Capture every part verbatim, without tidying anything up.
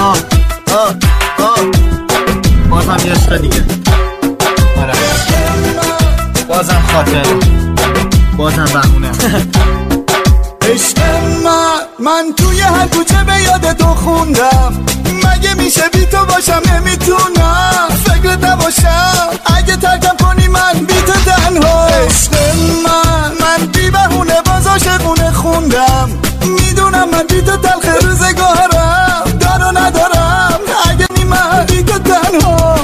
آه آه آه بازم یه عشق دیگه. آره بازم خاطر، بازم بهونه. عشق من من توی هر کوچه به یاد تو خوندم، مگه میشه بی تو باشم نمیتونم فکرت نباشم، اگه ترکم کنی من بی تو تنها. عشق من من بی بهونه باز عاشقونه خوندم، میدونم من بی تو تلخ روزگارم، دارو ندارم اگه نی من بی تو تنها.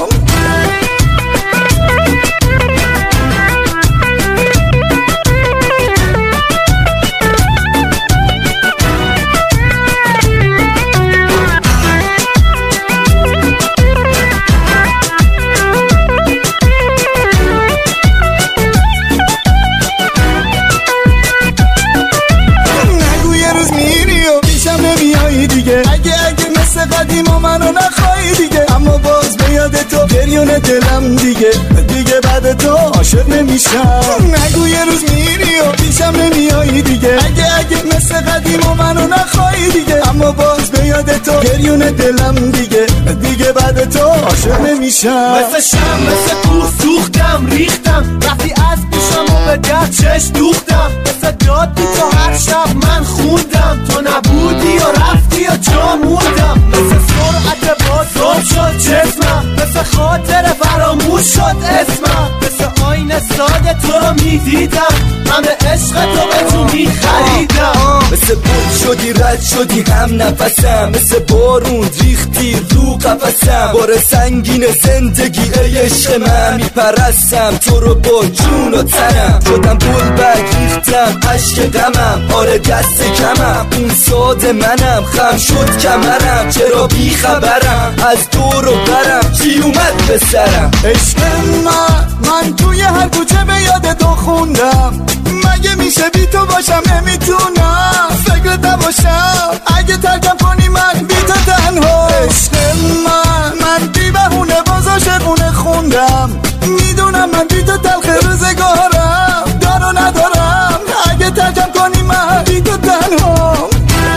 اگه اگه مثل قدیم و منو نخواهی دیگه، اما باز به یاد تو گریون دلم دیگه، دیگه بعد تو عاشق نمیشم. نگو یه روز میری و پیشم نمیایی دیگه، اگه اگه مثل قدیم و منو نخواهی دیگه، اما باز به یاد تو گریون دلم دیگه، دیگه بعد تو عاشق نمیشم. مثل شم مثل کوه سوختم ریختم، وقتی از پیشم و به درد چش دوختم، مثل داد بی تو هر شب من خوندم، تو نبودی و رفتی و جا موندم، مثل سرعت بازم شد جسمم، مثل خاطر فراموش شد اسمم، مثل آینه ساده تو رو میدیدم، همه عشق تو به تو میخریدم. مثل بود شدی رد شدی هم نفسم، مثل بارون ریختی رو قفسم، بار سنگین زندگی ای عشق من، میپرستم تو رو با جون و تنم، شدم بلبک ریختم عشق غمم، آره دست کمم اون ساده منم، خم شد کمرم چرا بی خبرم، از دور و برم چی اومد به سرم. عشق من من توی هر کوچه به یاد تو خوندم، مگه میشه بی تو باشم نمیتونم فکرت نباشم، اگه ترکم کنی من بی تو تنها. عشق من من بی بهونه باز عاشقونه خوندم، میدونم من بی تو تلخ روزگارم، دارو ندارم اگه ترکم کنی من بی تو تنها.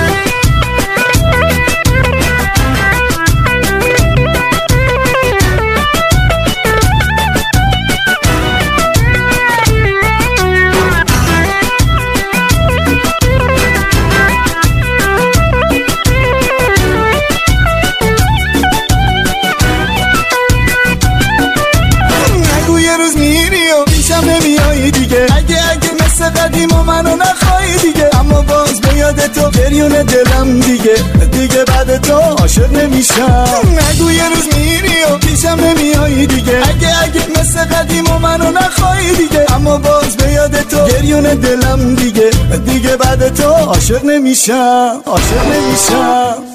اگه اگه مثل قدیم و منو نخواهی دیگه، اما باز به یاد تو گریون دلم دیگه، دیگه بعد تو عاشق نمیشم. نگو یه روز میری و پیشم نمیایی دیگه، اگه اگه مثل قدیم و منو نخواهی دیگه، اما باز به یاد تو گریون دلم دیگه، دیگه بعد تو عاشق نمیشم، عاشق نمیشم.